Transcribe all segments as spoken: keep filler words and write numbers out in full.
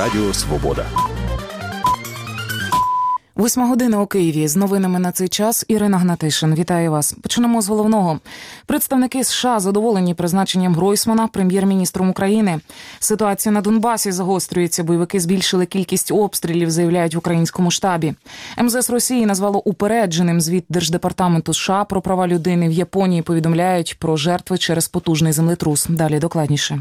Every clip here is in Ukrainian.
Радіо Свобода. Восьма година у Києві. З новинами на цей час Ірина Гнатишин. Вітаю вас. Почнемо з головного. Представники США задоволені призначенням Гройсмана прем'єр-міністром України. Ситуація на Донбасі загострюється. Бойовики збільшили кількість обстрілів, заявляють в українському штабі. ем зе ес Росії назвало упередженим звіт Держдепартаменту США про права людини. В Японії повідомляють про жертви через потужний землетрус. Далі докладніше.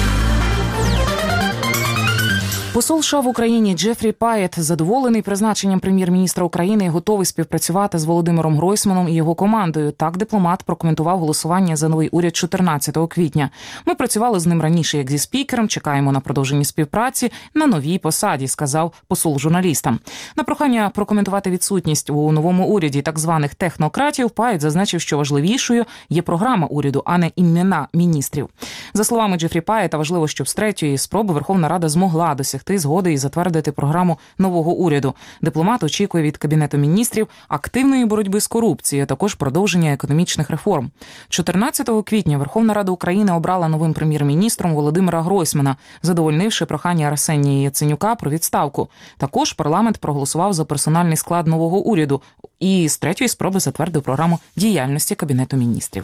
Посол США в Україні Джефрі Паєт задоволений призначенням прем'єр-міністра України і готовий співпрацювати з Володимиром Гройсманом і його командою. Так дипломат прокоментував голосування за новий уряд чотирнадцятого квітня. Ми працювали з ним раніше як зі спікером, чекаємо на продовження співпраці на новій посаді, сказав посол журналістам. На прохання прокоментувати відсутність у новому уряді так званих технократів Паєт зазначив, що важливішою є програма уряду, а не імена міністрів. За словами Джефрі Паєта, важливо, щоб з третьої спроби Верховна Рада змогла досягти згоди і затвердити програму нового уряду. Дипломат очікує від Кабінету міністрів активної боротьби з корупцією, а також продовження економічних реформ. чотирнадцятого квітня Верховна Рада України обрала новим прем'єр-міністром Володимира Гройсмана, задовольнивши прохання Арсенія Яценюка про відставку. Також парламент проголосував за персональний склад нового уряду і з третьої спроби затвердив програму діяльності Кабінету міністрів.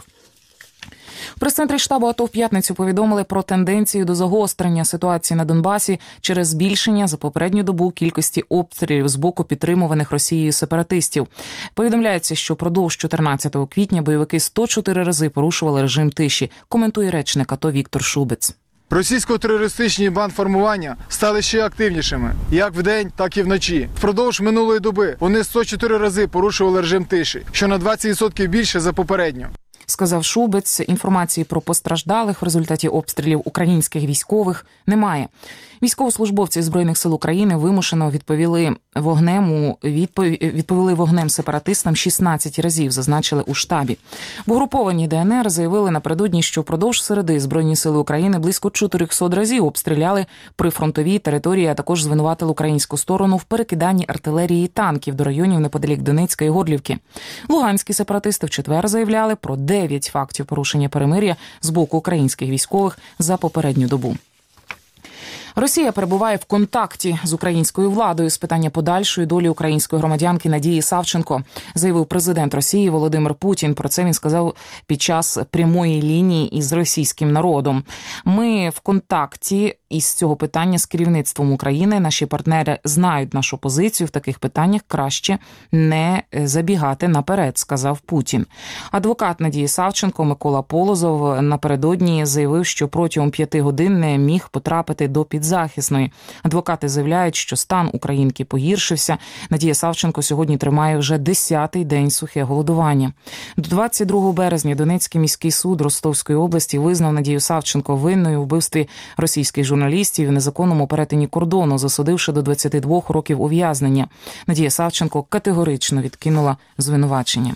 В прес-центрі штабу АТО в п'ятницю повідомили про тенденцію до загострення ситуації на Донбасі через збільшення за попередню добу кількості обстрілів з боку підтримуваних Росією сепаратистів. Повідомляється, що продовж чотирнадцятого квітня бойовики сто чотири рази порушували режим тиші, коментує речник АТО Віктор Шубець. Російсько-терористичні бандформування стали ще активнішими, як вдень, так і вночі. Впродовж минулої доби вони сто чотири рази порушували режим тиші, що на двадцять відсотків більше за попередню. Сказав Шубець, інформації про постраждалих в результаті обстрілів українських військових немає. Військовослужбовці Збройних сил України вимушено відповіли вогнем у відпові... відповіли вогнем сепаратистам шістнадцять разів, зазначили у штабі. В угрупованій ДНР заявили напередодні, що впродовж середи Збройні сили України близько чотириста разів обстріляли прифронтові території, а також звинуватили українську сторону в перекиданні артилерії і танків до районів неподалік Донецька і Горлівки. Луганські сепаратисти в четвер заявляли про дев'ять фактів порушення перемир'я з боку українських військових за попередню добу. Росія перебуває в контакті з українською владою з питання подальшої долі української громадянки Надії Савченко, заявив президент Росії Володимир Путін. Про це він сказав під час прямої лінії із російським народом. Ми в контакті із цього питання з керівництвом України. Наші партнери знають нашу позицію в таких питаннях, краще не забігати наперед, сказав Путін. Адвокат Надії Савченко Микола Полозов напередодні заявив, що протягом п'яти годин не міг потрапити до підзахисної. Адвокати заявляють, що стан українки погіршився. Надія Савченко сьогодні тримає вже десятий день сухе голодування. До двадцять другого березня Донецький міський суд Ростовської області визнав Надію Савченко винною у вбивстві російських журналістів і незаконному перетині кордону, засудивши до двадцяти двох років ув'язнення. Надія Савченко категорично відкинула звинувачення.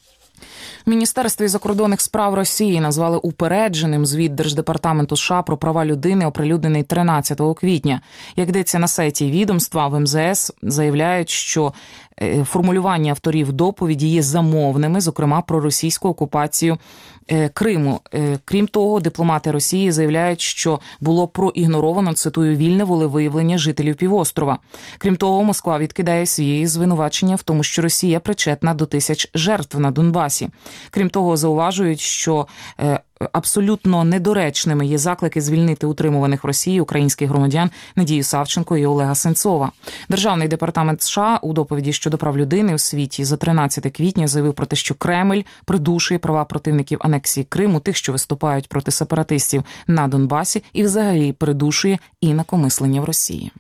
В Міністерстві закордонних справ Росії назвали упередженим звіт Держдепартаменту США про права людини, оприлюднений тринадцятого квітня. Як йдеться на сайті відомства, в ем зе ес заявляють, що формулювання авторів доповіді є замовними, зокрема про російську окупацію Криму. Крім того, дипломати Росії заявляють, що було проігноровано, цитую, вільне волевиявлення жителів півострова. Крім того, Москва відкидає свої звинувачення в тому, що Росія причетна до тисяч жертв на Донбасі. Крім того, зауважують, що абсолютно недоречними є заклики звільнити утримуваних в Росії українських громадян Надію Савченко і Олега Сенцова. Державний департамент США у доповіді щодо прав людини у світі за тринадцяте квітня заявив про те, що Кремль придушує права противників анексії Криму, тих, що виступають проти сепаратистів на Донбасі, і взагалі придушує інакомислення в Росії.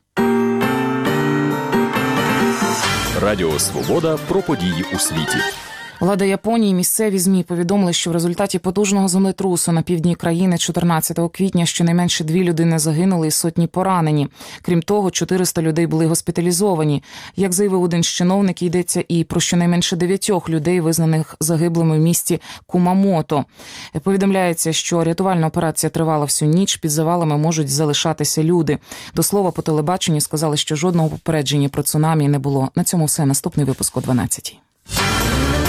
Радіо Свобода про події у світі. Влада Японії, місцеві ЗМІ повідомили, що в результаті потужного землетрусу на півдні країни чотирнадцятого квітня щонайменше дві людини загинули і сотні поранені. Крім того, чотириста людей були госпіталізовані. Як заявив один з чиновників, йдеться і про щонайменше дев'ятьох людей, визнаних загиблими в місті Кумамото. Повідомляється, що рятувальна операція тривала всю ніч, під завалами можуть залишатися люди. До слова, по телебаченню сказали, що жодного попередження про цунамі не було. На цьому все. Наступний випуск о дванадцятій.